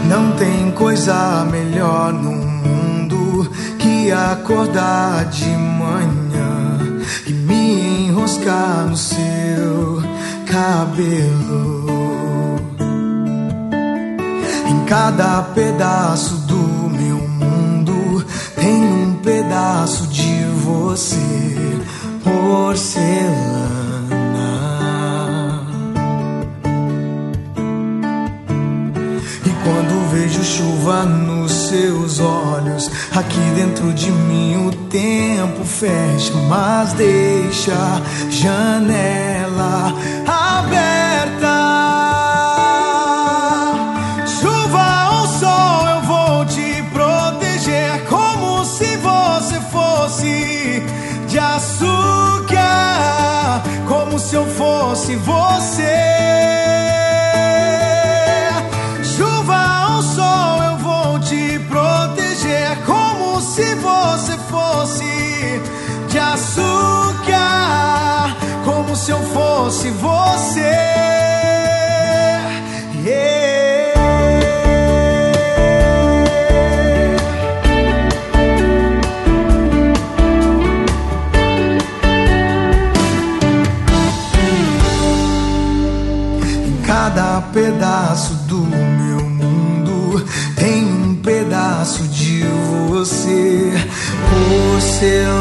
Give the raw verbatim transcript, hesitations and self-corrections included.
Não tem coisa melhor no mundo que acordar de manhã e me enroscar no seu cabelo. Em cada pedaço do meu mundo tem um pedaço de você, porcelana. Quando vejo chuva nos seus olhos, aqui dentro de mim o tempo fecha, mas deixa a janela aberta. Chuva ou sol, eu vou te proteger, como se você fosse de açúcar, como se eu fosse você. Se você fosse de açúcar, como se eu fosse você. Yeah. Em cada pedaço do meu mundo tem um pedaço de você, porcelana.